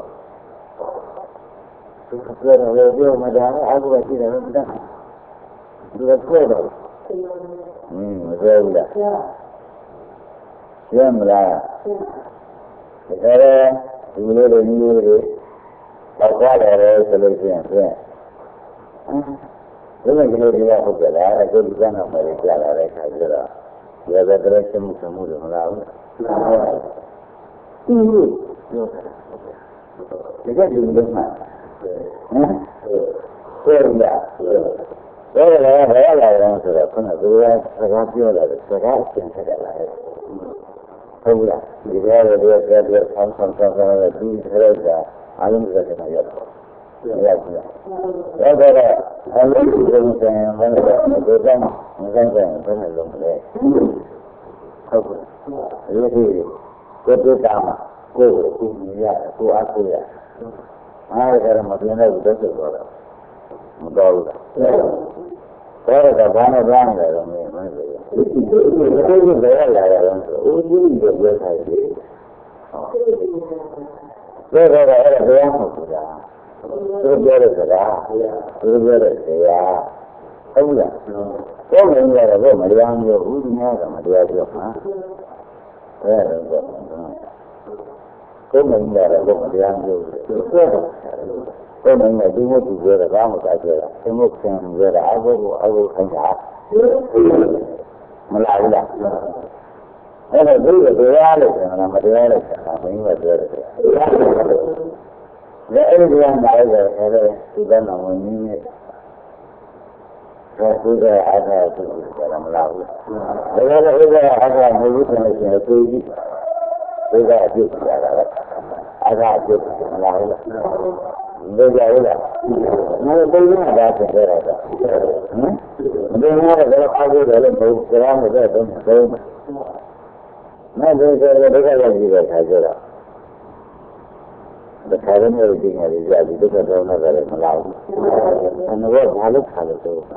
သူကလည်းပြောမှဒါအခုပဲရှိတယ်မတတ်သူကပြောတော့ဟင်းမပြောဘူးလားရှင်းမလားဒါကြတဲ့ဒီလိုလိုမျိုးတွေတော့ကြားတယ်ဆိုလို့ရှိရင်ဖြင့်ဒီလိုကလေးတွေကဟုတ်ကြလားအခုဒီကနောက်မှာကြားလာတဲ့အခါကျတော့ဒီဘက်ကတော့ရှင်းမှုရှင်းမှုတွေမလားဘူးသူ့ပြောတာဒီကဒီလိုမှဟမ်ဆိုရလားဆိုရလားဘယ်လာလဲဆိုတော့ခုနကသူကစကားပြောလာတယ်စကားအရှင်းထက်လာတယ်ဟုတ်လားဒီကရတဲ့တဲ့ဆောင်းဆောင်းဆောင်းဆောင်းတဲ့ဒီထရက်တာအားလုံးကလည်းရောက်တော့ရောက်ပြီရောက်တော့အလုံးစုံစုံစံဘယ်လိုလဲဒီကမမဆိုင်တဲ့ဘယ်လိုလုပ်လဲဟုတ်ကဲ့ဒီလိုကိုတွေ့တာမှာကိုယ်ကိုကူညီရကိုအားကိုးရအားရကြမပြင်းတဲ့ဘုဒ္ဓဆိုတော့မတော်ဘူးလားဒါရကဘာနဲ့ဘာနဲ့လဲတော့မင်းမင်းပြောဒီလိုလိုဘယ်လာရအောင်ဆိုဦးကြီးကိုပြောထားတယ်ဟုတ်ဒါကအဲ့ဒါဘယ်မှာဆိုတာသူပြောတဲ့စကားသူပြောတဲ့ဆရာဟဟုတ်လားကိုယ်မင်းကတော့မတရားမျိုးဘူးဒီများကမတရားပြောမှာအဲဒါတော့ကိုယ်မင်းကတော့မတရားမျိုးပြောတော့ကိုယ်မင်းကဒီမို့သူပြောတာဘာမှမပြောတာဒီမို့ဆင်ပြောတာအဘိုးအဘိုးခိုင်းတာမလားဘူးလားအဲ့ဒါဒုရတရားလို့ဆိုတာမတရားလို့ဆိုတာမင်းကပြောတယ်လေအဲ့ဒီကနိုင်တယ်အဲ့ဒါဒီကနေ့ဝင်နေတယ်ဒါကုသအားသာသူဆိုတာမလားဘူးဒါကြတဲ့ဥစ္စာအားသာမဟုတ်ဘူးဆိုရင်သူကြီးဥစ္စာအပြုတ်ကြတာပဲအားသာအပြုတ်မလားဘူးလားဒါကြရလားငါတို့ဘယ်မှာဒါဆိုကြတာဟမ်ဒီမှာတော့အားကိုတယ်လို့ဘယ်စကားမပြောတော့ဘူးမဲ့ဒီဆိုတော့ဒုက္ခရောက်ပြီးတော့ခါကြတော့ဒါခါရမျိုးဒီငါလေးကြာပြီးဒုက္ခတော့မလာလည်းမလာဘူး။အဲ့တော့ဘာလို့ခါလို့ဆို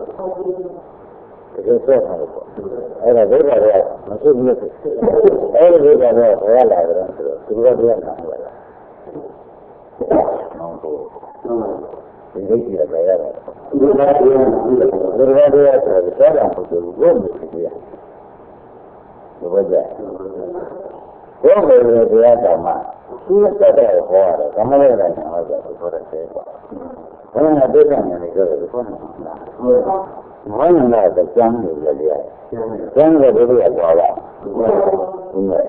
တကယ်ဆက်တာပေါ့။အဲ့ဒါဒုက္ခတော့မရှိဘူးလို့အဲ့ဒီဒုက္ခတော့ဘယ်လာကြတော့ဆိုတော့သူကတည်းကနားလာတာ။မောင်တို့ဒီလိုကြည့်ရတာရတယ်။ဒီလိုတည်းကဒီလိုတည်းကဆိုတော့ဆက်တာပုံစံကိုဘယ်လိုကြည့်ရလဲ။ဘယ်ကြဘုရားရဲ့တရားတော်မှာသူ့တက်တဲ့ဟောရတယ်ကမ္မလေးတိုင်းဟောကြတယ်ဆိုတော့ဆဲပါဘယ်နဲ့ပြည့်စုံနေလဲဆိုတော့ဘုရားမဟုတ်ဘူးလားကျမ်းလို့လည်းရတယ်ကျမ်းကတည်းကပေါ်လာဟုတ်ကဲ့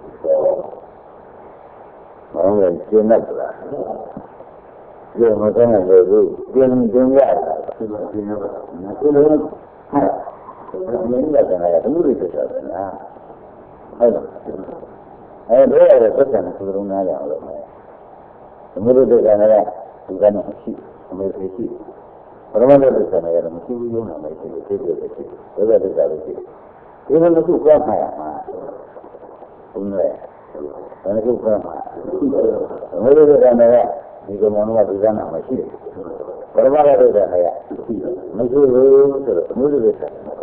မောင်လည်းကျင့်တတ်လားဒီမှာကလည်းလို့ကျင့်ကျင့်ရတာဒီလိုကျင့်ရတာဒီလိုဟာဒီလိုလည်းရတယ်ဘယ်လိုလုပ်ကြလဲလားဟုတ်လားအဲဒါရတဲ့သက်ဆိုင်တဲ့သူတို့နားရအောင်လို့အမှုတို့ကလည်းဒီကနေ့ရှိအမေရှိရှိပရမတ်တို့ကလည်းမရှိဘူးရုံးနာမရှိဘူးသိတယ်ရှိတယ်ဒါကတည်းကလည်းရှိဒီလိုတစ်ခုကြွားမှာမှာဘုန်းကြီးဒါတစ်ခုကြွားမှာအမှုတို့ကလည်းဒီကမောင်ကဒီကနေ့မရှိတယ်ပရမတ်တို့ကလည်းမရှိဘူးဆိုတော့အမှုတို့ကလည်း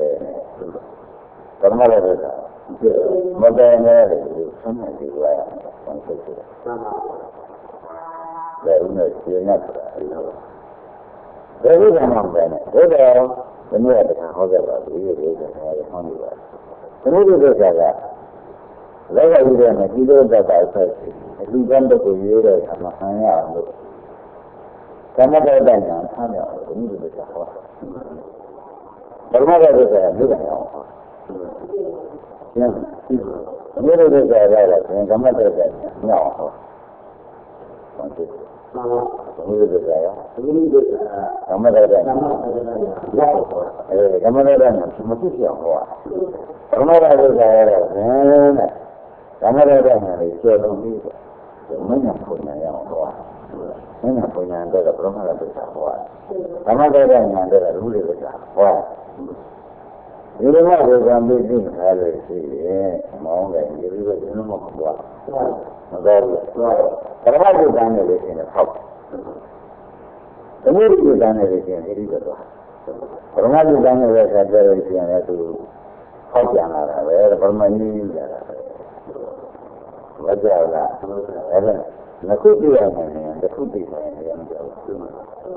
ပရမတ်တို့ကမတည့်နဲ့ဆမ်းနေကြရအောင်ဆက်ဆက်။မှန်ပါ။ဒါဦးနဲ့ရှင်းနေတာအဲ့လို။ဒါကမှမပဲနဲ့။ဒါတော့ဘယ်နည်းတခါဟောခဲ့ပါဘူးဒီလိုကလည်းဟောနေပါ။ဘုရားတို့ကလည်းလောကကြီးတဲ့ဒီလိုတတ်တာဆက်အလူကံတကူရေးတဲ့အခါမှာဆန်းရအောင်လို့သမထတန်ညာဆန်းရအောင်ဘုရားတို့ကဟော။ဘုရားတို့ကလည်းလူကအောင်ဟော။ကျန်အမျိုးတို့ကလည်းရတယ်ကမ္မတ္တကညောင်းဟောဟုတ်တယ်မှန်ပါဘုရားတို့ကရဘုရားတို့ကမ္မတ္တကညောင်းအဲကမ္မတ္တကမဖြစ်ပြောင်းဟောကမ္မတ္တတို့ကရတဲ့ကမ္မတ္တကညောင်းလေးကျော်လုံးပြီးမင်းညာပုံညာရအောင်ဟောမင်းညာပုံညာတဲ့ကပရမတ္တတို့ကဟောကမ္မတ္တကညောင်းတဲ့လူတွေကဟောဒီလိုမှကိုယ်ကံပြီးသိထားလို့ရှိရင်မောင်းတယ်ဒီလိုပဲဒီလိုမှမသွားမသွားဘူးပရမတ်ကိုတန်းနေလို့ရှိရင်ဟောက်သမုဒ္ဒကိုတန်းနေလို့ရှိရင်ဒီလိုပဲသွားပရမတ်ကိုတန်းနေတဲ့အခါကျတော့ရှိရင်လည်းသူဟောက်ပြန်လာတာပဲပရမတ်ကြီးလာတာပဲမကြောက်လားအဲ့ဒါငခုပြရမယ်တခုသိတယ်ရမကြောက်ဘူးဟော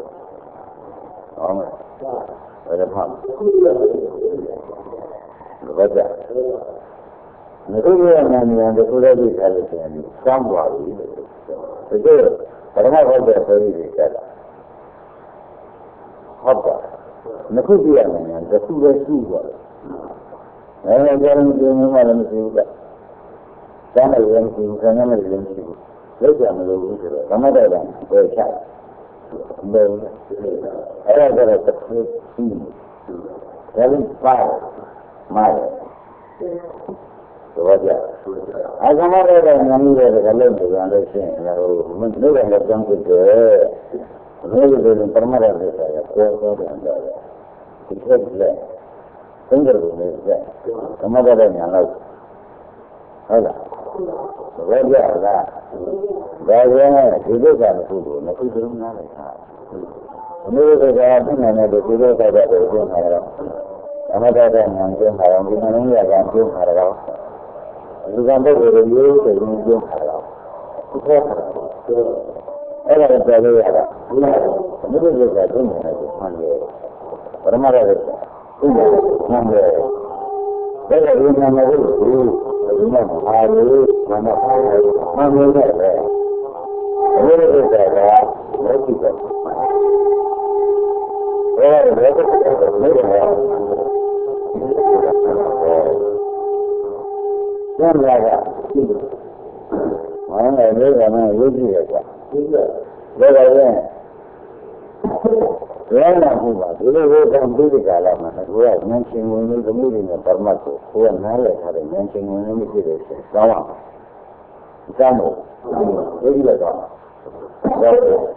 မယ်ဘယ်လိုမှဘာကြငါတို့ရဲ့နာမည်တခုလည်းသိထားလို့ရှိရင်စမ်းသွားပြီတကယ်ပရမတ်ဟုတ်တဲ့ဆိုပြီးကြတာဟုတ်ပါငါခုပြရမယ်တခုလည်းရှိသွားတယ်အဲဒါကြောင့်ဒီမှာလည်းမရှိဘူးကစမ်းလို့လည်းမရှိဘူးဆန်းလည်းမရှိဘူးလောက်ကြမလို့ဘူးဆိုတော့ဓမ္မတော်ကပဲချတယ်ဘယ်လိုအဲ့ဒါကြတော့တစ်ခုရှိတယ်ဒါလည်းပါမာတယ်တော့ကြအကမရတဲ့ဉာဏ်ကြီးတဲ့ကလည်းဒီကံလို့ရှိရင်ဟိုမင်းတို့လည်းကြောင်းကြည့်တယ်ဘယ်လိုလဲပရမတ်ရဲ့ဆရာကိုပေါ်တော့တယ်ဒီကလည်းသင်္ကြန်လိုနေတယ်ကမရတဲ့ဉာဏ်လို့ဟုတ်လားဘယ်ကြလားဒါရင်ဒီလိုကလည်းခုလိုနှစ်ခုစလုံးနားလိုက်တာဘယ်လိုလဲကပြင်နေတယ်ဒီလိုကတော့ပြင်နေတော့အမတ္တတဲ့ဉာဏ်ကျင်းတာတော့ဒီမင်းရကကျင်းတာတော့လူကပုဂ္ဂိုလ်တွေရိုးတယ်ကျင်းတာတော့ဒီခေါ်တာအဲ့ဒါလည်းပြောလို့ရတာဘုရားဘုရားကကျင်းနေတယ်ဆန်းတယ် Permara itu, ini mana? Kalau ini mana itu, ini mana hari, mana hari, mana ini ada. Ini ada ada, lagi ada. Oh, lagi ada, lagi ada. Yang ada. Mana ini mana lagi ada. Lagi ada. Lain aku buat, ini bukan diri kalau mana, buat mencing ini kemudian termasuk, buat mana hari mencing ini tidak sama, sama, ini juga sama.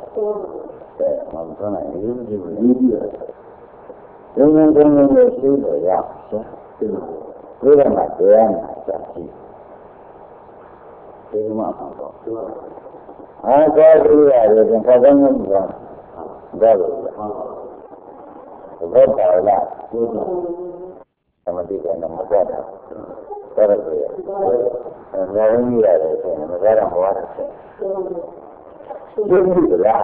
Mana ini juga ini, ini yang itu ya, bukan macam macam, ini macam apa? Ada dia yang kadang kadang Betul. Betul lah. Sama dia nama saya. Terus dia. Nama ini ada. Nama saya Muhammad. Ini lah.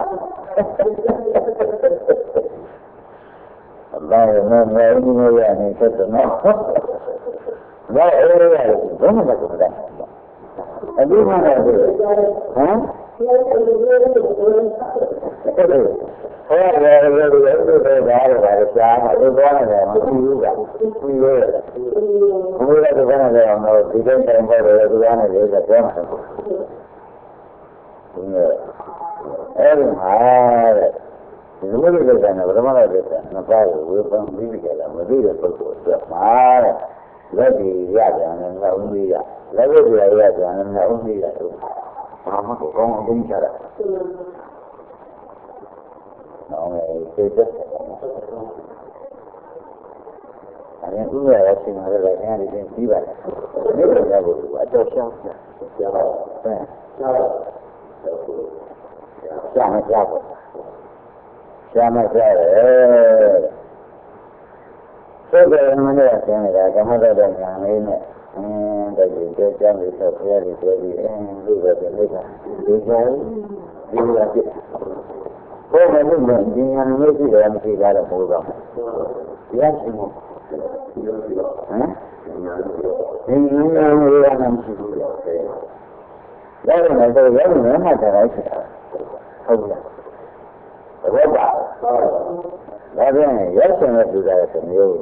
Allah nama ini ya ni setno. Nah ini ya. Mana macam mana? Abi mana dia? Hah? Oh, ya, ya, ya, ya, ya, ya, itu mana ya? Mesti juga, iya. Mula itu mana ya? Mau tidak sampai itu mana ya? Jangan. Iya. Eh, ada. Itu mana dia sana? Berapa dia sana? Nampak, bukan bibi kalau, bibi itu betul. Mana? Lagi ya, jangan nak undi ya. Lagi dia ya, jangan nak undi ya. Mama kau kau bicara. Ông này chơi chết. Anh em cũng là xin hỏi lại nghe đi trên ký vậy. Nếu là nhà buổi quả cho sao? Sao? Sao? Sao mà sao? Sao mà sao? Thế bây giờ là cái này là cái mà ra đời nhà này nè. Tại vì chơi cho người ta chơi thì chơi thì em đi về cái này là đi chơi đi là chuyện. Cô mà lúc mình đi ăn mấy cái em thì ra là mua rồi. Yes, không? Hả? Thì những người ăn ăn thì được. Đó là ngày tôi rất là mà trời ơi. Không là. Rất bảo. Đó là rất là tôi ra là tình yêu.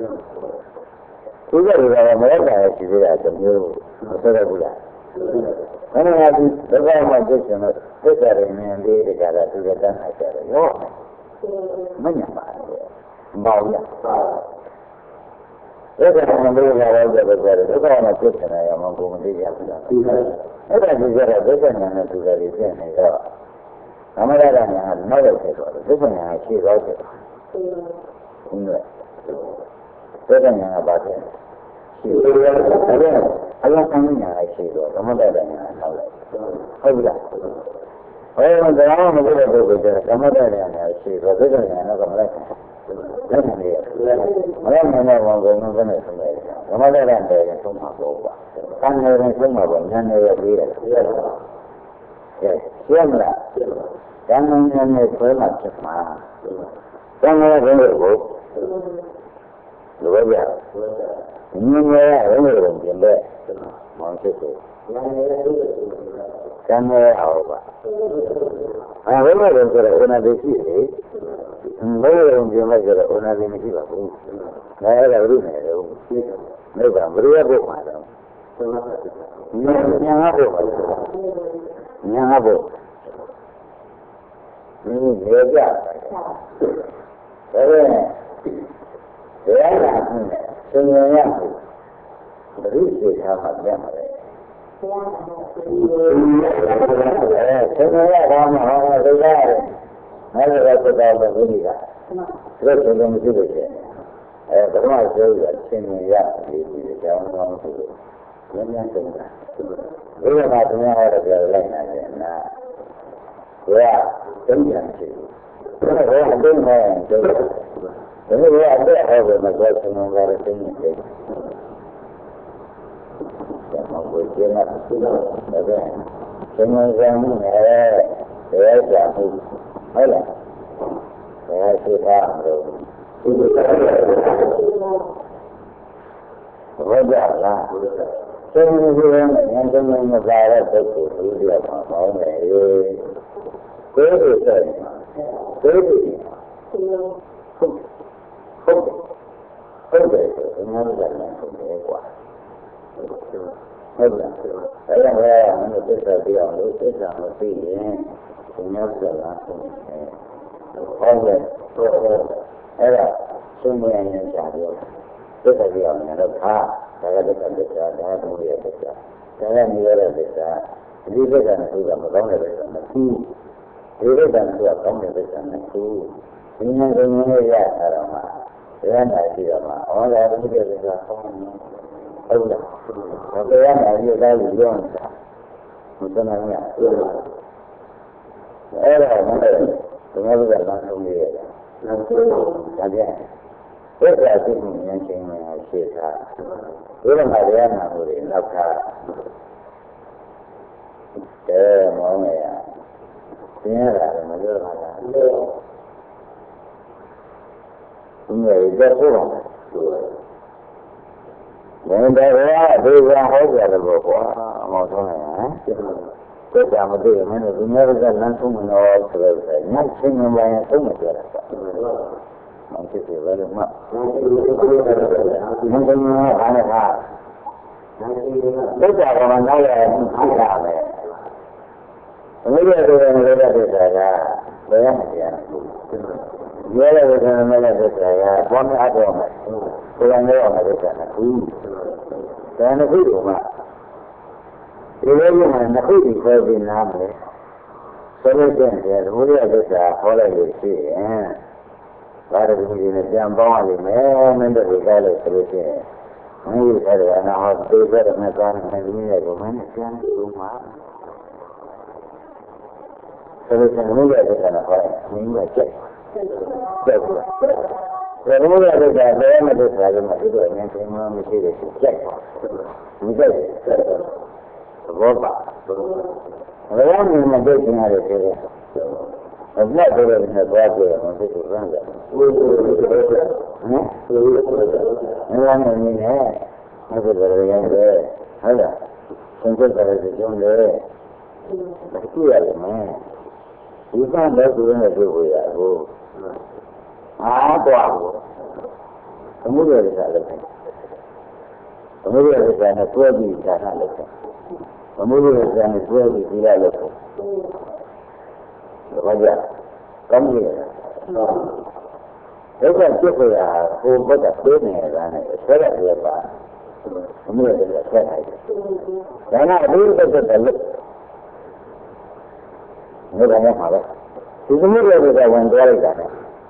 Tôi ra là mới là chỉ là tình yêu. Nó sẽ ra là. Mana lagi, bagaimana macam mana? Sekarang ini dia dekat sudah dan ada. Yo, mana mana? Mau ya. Sekarang ini dia ada berada. Sekarang macam mana yang mampu mendidik kita? Ada juga ada yang juga di sini. Yo, nama dia yang mana itu? Itu yang si Roger. Ini. Sekarang yang apa dia? Ada. Allah kami yang asyik itu, kamu dah ada yang tahu. Oh bila, oh yang dalam mungkin ada berbeza, kamu dah ada yang asyik, berbeza yang apa kamu lagi? Jangan dia, orang mana orang orang mana semua, kamu dah ada yang semua bawa, kan yang semua bawa, yang yang dia, ya, siapa? Yang yang yang semua semua, yang yang yang bawa, luar biasa. Ini ya, ini orang janda, maksud itu. Kan apa? Ah, orang orang orang desi ni, orang janda orang orang desi baru. Naya baru ni, ni baru beri apa macam? Ni yang apa? Yang apa? Ini dia dia. Tapi, dia nak sebenarnya berisi sama dia mana? Sebenarnya ramai orang dengar, ada rasa dah begini kan? Terus orang itu betul. Eh, termasuk juga sebenarnya di dalam orang itu, yang sebenarnya. Ia maksudnya orang lain aja. Nah, ya, sebenarnya sih. Orang ada yang juga. Ini dia ada apa macam semua orang ini. Yang mau berjalan sudah ada. Semua orang ini ada, ada satu. Ada. Saya sudah What that? So you and gentlemen of our people who do have a home, go to say, go to okay, another than from the air. Hold on. I don't know if this is the only this is on the sea, and never the last one. All that, era, somewhere in the shadow. This is the only other car. I got it on the car, I have no idea. I have no idea. This is an issue of the long on the sea. This is an issue of the long on the sea. In the area, I don't know. Then I see them all. I have to get it on. Oh, okay, I'm going to go to the Mutanania. The mother of the Mutanania. Again, if I didn't mention my shit, even Mariana would in the car. There, Momia. Yeah, I'm a little. You just hold when they were, they were horrible. Because I'm a dear man, we never got nothing in all to the nothing in my own. Thank you very much. Nothing more than a half. This is another. Maybe I don't know that it's a Yellow is in the middle of it, one atom. So I know how to do it. Then a video map. You know, and the food is in Namely. So they can say, who are this holiday see, eh? That is in a jump on the man and the regardless of it. Maybe I don't know how to do better than I can and me as a man can do my. So they can move it in a way, I mean, I check. The rule of the diagram is that the material maintain one material is checked. We get it. The robot. The one in the dictionary is it's not good in the graduate when this is run there. And one in the air. That's a very young there. Hello. Something that is a young there. But you are the man. You can't let you in a good way. Ah, wow. The movie is a little. The movie is a twelve years a little. The movie is a twelve years a little. The Raja, come here. If I took a whole bunch of business and a set of your bar, the movie is a set. Then I do it a look. No, I don't have it. The movie is a one dollar.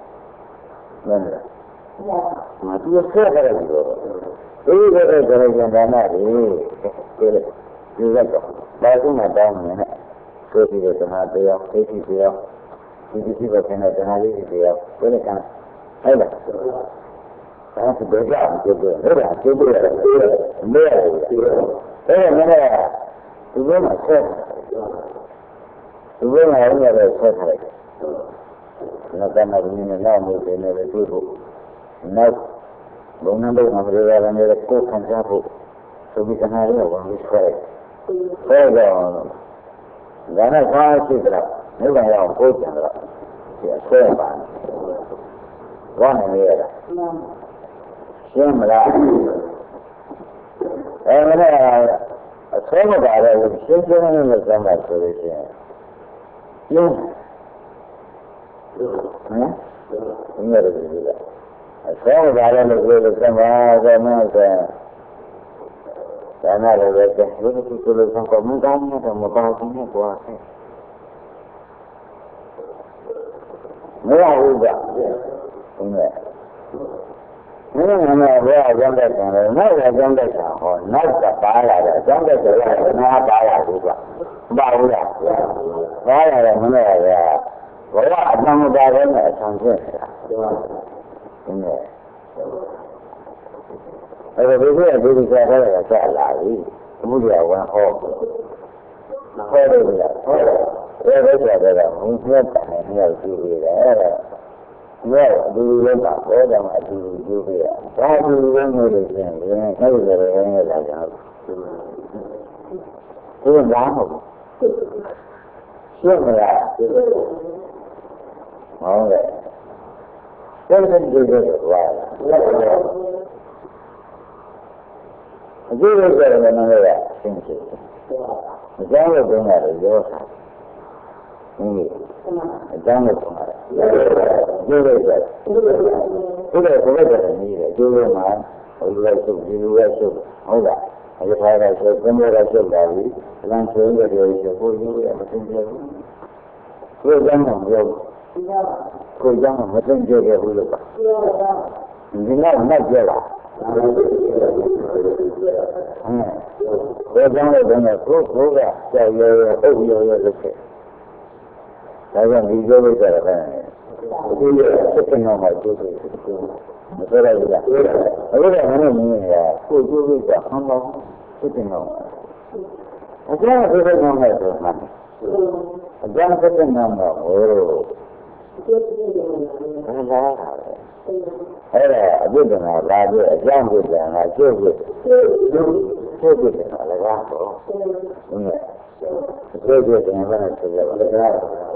Ma tu sai fare di loro. Devi vedere che andare lì. Ti dico, ma tu non dai niente. Se ti dico ma io, se ti dico, ti dico che non dai niente, quello che hai da. Anche per già, che bene. Ora che bene. Bene. Eh, non è. Tu vuoi ma c'è. Tu vuoi ma è una delle cose. Non danno nemmeno nome nelle tue no non andavo a vedere nelle cose in capo su mi canale con gli sfere poi da una parte noi abbiamo un po' di andrà si ascolta buona mera sembra e non è solo dare sempre non lo stiamo a io eh? Non era così. Stiamo parlando di quello che siamo da andare a vedere, io tutto lo so come un danno, come un danno qua. Non è uguale. Non è. Non è vero, non è vero, non è vero, non è vero, non è parlare, non è vero, non è parlare, paura. Parlare non è vero. Ora abbiamo da vedere sanzione. Allora vedere devi fare la sala lì, come è una cosa. Poi vedere, poi vedere un pianta nel mio figlio, era Well, do you look up? What am I doing? Do you Why do you want to do this? You know, how is it going to like that? You don't know. Sure, yeah. All right. What did you do? Why? I do look at another thing. The guy was doing that is your house. A jungle tomorrow. Do it well. Do it whatever you need. Do it, man. Or you like to do it, so all that. I just had a show, come here, I show Bobby. And I'm showing that you are for you, everything you do. Go down and go. Go down and nothing to get rid of. You know, not get out. Go down and go, go back. So you're, oh, you're okay. I don't need to go there. We are sitting on my two feet. The better is that. I would have known me, who do it, how long sitting on. I can't even know my money. I can't sitting on my oh. I didn't know that. I can't do that. I can't do it. So good. I like that. So good. I'm going to do that.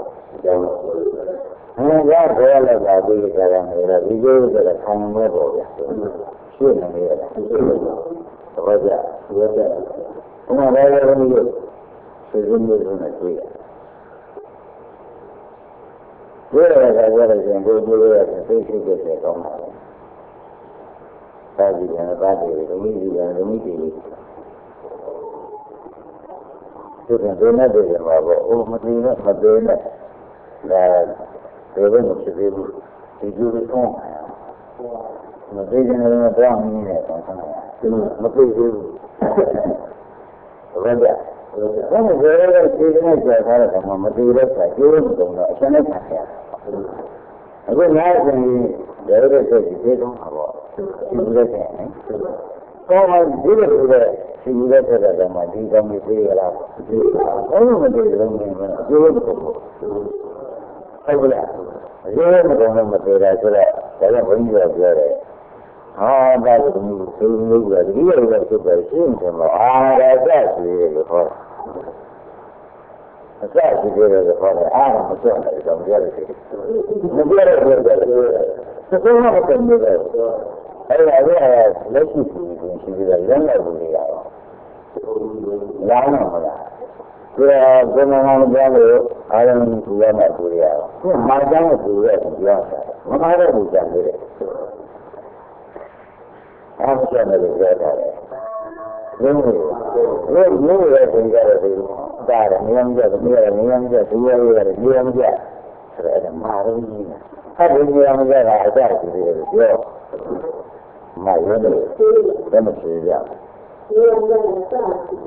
And that's all about the Karamira. We go to the Kamamo. Shoot me here. What's that? What's that? Oh, I don't know. She's in the room at three. Where I was going to go to the station to get on my own. Paddy and a battery, the meeting and the meeting. You can do nothing about oh, Madina, Madina. That they went to be able to do the phone. The vision of the brown unit on something. What they do. When the when the very season is there, the material that you don't know, can it happen? I would imagine the other thing they don't have all. You get it. So I did it to the you get it at the Madina material. All material you don'tဟုတ်လားရဲမကောင်းတော့မသေးတာဆိုတော့ဒါကဘုန်းကြီးကပြောတယ်ဟာဒါကသူသူလို့ကဒီလိုပဲဖြစ်ပဲရှင်းတယ်မအာရသရှိတယ်လို့ဟောအစရှိတယ်လို့ဟောတယ်အားမစွန့်တယ်တော့ပြောရတယ်မပြောရဘူးဆိုတော့သဘောမတည်ဘူးအဲ့ဒါကလက်ရှိရှိတယ်လမ်းလိုက်ဘူးလေရောလောင်းတော့မလားဒီကဘယ်မှာမှကြားလို့အားလုံးကြည့်ရမှာကြည့်ရအောင်။ခုမှအကြောင်းကိုကြည့်ရတယ်ပြောတာ။မကားတဲ့လူကြံနေတယ်။အားကျတယ်လို့ပြောတာလေ။ဒီလိုမျိုးရဲ့သင်ကြတဲ့ဒီဒါရမြင်ကြတယ်မြင်ရတယ်မြင်ကြတယ်ဒီရရတယ်မြင်ကြတယ်ဆိုတော့အဲ့မာရင်းကြီး။အဲ့ဒီမြင်ကြတာအကြကြည့်ရတယ်ပြော။မာရင်းတယ်ဘယ်မှာရှိရလဲ။ဒီလိုမျိုးစတာ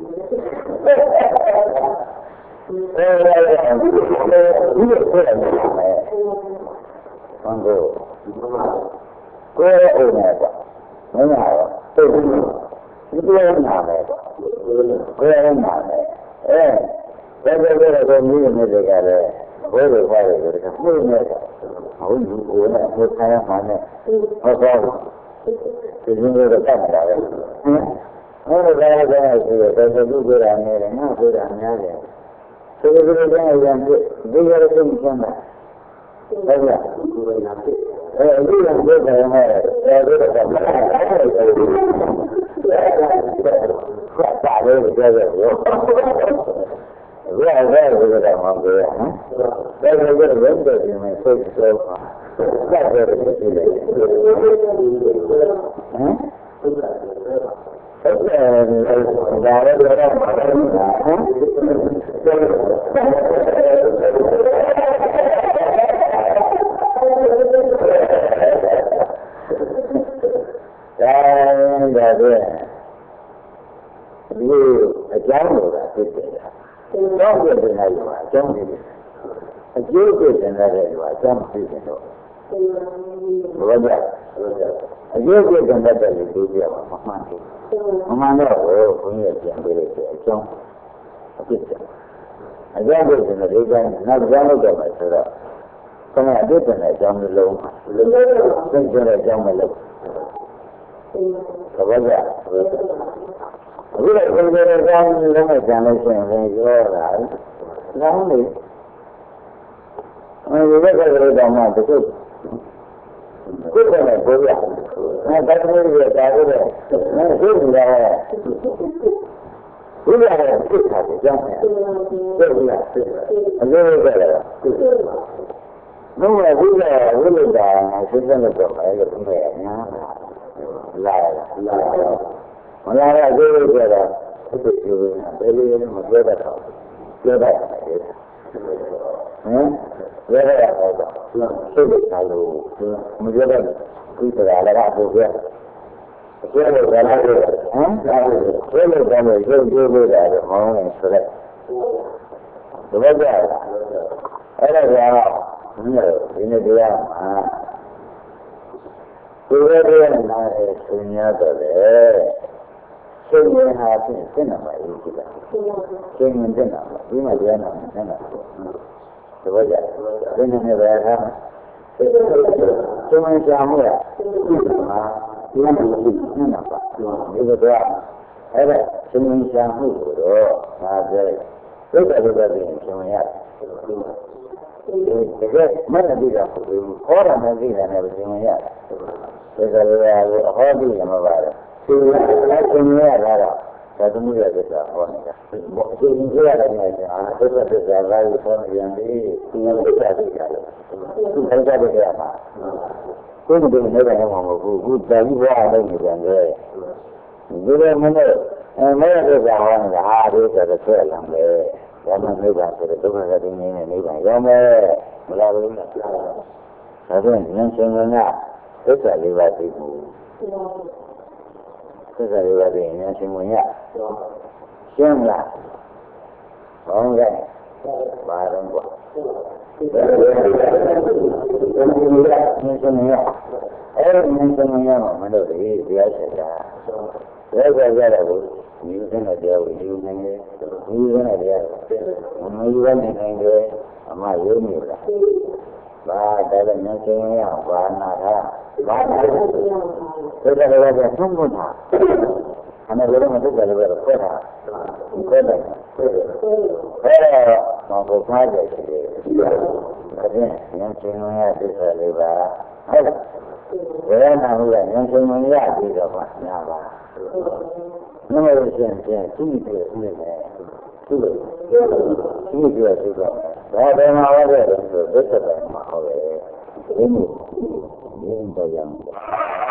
အဲဒါဒီလိုပြောတယ်။ဘာလို့ကိုယ်ရဲ့အိမ်နဲ့ပေါ့မင်းကတော့သိပြီဒီလိုနာမယ်ပေါ့ကိုယ်ရဲ့နာမယ်အဲဒါကြတဲ့ကိုမျိုးနေတဲ့ကလည်းဘယ်လိုပါလဲဆိုတော့ကိုယ်နဲ့ဟုတ်ဘူးကိုယ်နဲ့ကိုယ်ဆိုင်ရမှာနဲ့ဟုတ်ပါဘူးဒီလိုတော့တတ်မှာပဲဟုတ်တယ်ဒါကလည်းဆိုတော့တော်တော်လူကြတာနဲ့ငါကြတာများတယ်ဆိုတော့ဒီလိုကြောင့်ရံဒီရတဲ့ပုံစံမှာဟုတ်လားအဲဒီလိုပြောတယ်မှာအဲဒီတော့ဘာလဲဆက်ပါလို့ပြောတယ်ရောဘယ်လိုလဲဆိုတော့မှာပြောဟမ်ဒါကလည်းဘယ်လိုလဲဒီမှာဆိုဆိုဆက်တယ်ဒီလိုဟမ်ဟုတ်တယ်ဒါလည်းတော့ဟမ်ဒါပဲဒီအကြောင်းလို့ဖြစ်တယ်။ကြောင်းဖြစ်တဲ့နေရာမှာအကြောင်းဖြစ်တယ်။အကျိုးဖြစ်တဲ့နေရာမှာအကြောင်းဖြစ်တယ်တော့ဘယ်လိုလဲ။အကျိုးဖြစ်တဲ့နေရာမှာဒီပြပါမှန်တယ်။မှန်တော့ဘုန်းကြီးပြန်ပြလိုက်တယ်အကြောင်းအဖြစ်တယ်။အကြောင်းဖြစ်တဲ့နေရာကနောက်ကြောင်းလုပ်တော့မယ်ဆိုတော့ခင်ဗျာတွေ့တဲ့အကြောင်းမျိုးလုံးသိကြတဲ့အကြောင်းမလို့သဘောကျအခုလည်းကိုယ်ကိုယ်ကောင်းလုံးနဲ့ကြံလို့ရှိရင်လည်းပြောတာလောင်းလေအဲဒီဘက်ကလေးတောင်မှတချို့ကိုယ်ကလည်းပြောရအဲဒါကလေးတွေတာလို့တဲ့အဲသိကြတယ်ဘုရားရဲ့သိတာကိုကြောင်းတယ်သိဘူးလားအလိုလိုကြတယ်ဘုရားဘုရားဝိလိတာသိတဲ့တော့ပဲလို့ပြောရညာလာလာမလာရသေးဘူးဆိုတော့သူ့ကိုဘယ်လိုလဲမပြောတတ်တော့ပြောတတ်တယ်ဟမ်ပြောရတော့သိတဲ့ခါလို့မပြောတတ်ဘူးဒီတရားလည်းအဖို့ပြောပြောလို့ဘာလဲဟမ်ပြောလို့ဘာလို့ရုပ်ကြိုးလို့ရတယ်မောင်းနေဆိုတဲ့ဒီဘက်ကအဲ့ဒါကတော့ဒီနေ့တရားမှာဒီဘက်ကနားရဲ့ဆင်းရဲတော့လေဆင်းရဲဟာဖြင့်စိတ်နာမရေးကြည့်တာဆင်းရဲတဲ့နာမဒီမှာတရားနာနဲ့နာဒီဘက်ကဒီနေ့နဲ့ပဲဟာဆင်းရဲကြမှုရဟာဒီမှာဒီနာပါဒီဘက်ကအဲ့ဒါဆင်းရဲကြမှုကိုတော့ငါပြောသုတ္တလူပဲပြင်ဆင်းရဲတကယ်မနတိကခေါ်ရမယ်သိတယ်နဲ့ပြင်ဆင်းရဲဒါကြလို့ရတယ်အဟောပြီးရမှာပါလေဒီလိုအချင်းရတာတော့ဒါသမီးရဲ့ကိစ္စဟောနေတာဘောအချင်းကြီးရတယ်နဲ့အာသုတ္တသစ္စာလာလို့ခေါ်နေရင်ဒီလိုကိစ္စတွေရတယ်သူခိုင်းကြတဲ့ကမှာကိုယ်တို့နေတယ်မှာမဟုတ်ဘူးခုတာပြီးဘွားလုပ်နေကြတယ်ဒီလိုမနဲ့အဲမဲ့ကိစ္စဟောနေတာဟာဒီဆိုတော့ဆွဲလာမယ်ဘာမှမလုပ်ပါဆိုတော့ဒုက္ခကတင်းနေနေပါရောမယ်မလားဘူးလားဒါဆိုရင်ဉာဏ်ရှင်ကသစ္စာလေးပါးသိမှုသစ္စာလေးပါးသိရင်ဉာဏ်ရှင်ဝင်ရရှင်းလားဟောကဲဘာတော့ကွာဉာဏ်ရှင်ဝင်ရအဲ့ဒီဉာဏ်ရှင်ဝင်ရမှာမလို့လေတရားဆက်တာဒါကြကြတယ်ကိုဒီစနစ်တရားကိုယူနေတယ်ဒီစနစ်တရားကိုမယူရနိုင်နိုင်တယ်အမယုံနေလားဘာဒါလည်းဉာဏ်ရှင်ဝင်ရဘာနာတာဘာနာဒါလည်းလည်းသုံးဖို့တာအနေနဲ့လည်းမသိကြလို့ပဲခွဲတာခွဲတယ်အဲတော့ဘာကိုဖားကြတယ်ဒါဖြင့်ဉာဏ်ရှင်ဝင်ရသစ္စာလေးပါဟုတ်လားဝေဒနာမှုကဉာဏ်ရှင်ဝင်ရပြီးတော့မှညာပါနမရရှင်ရှင်သူ့ရဲ့ဥနေတယ်သူ့ရဲ့သူ့ရဲ့သူ့တော့ဘာဘယ်မှာဟောတယ်ဆိုသစ္စာပိုင်းမှာဟောတယ်ဒီလိုဒီတော့ရံ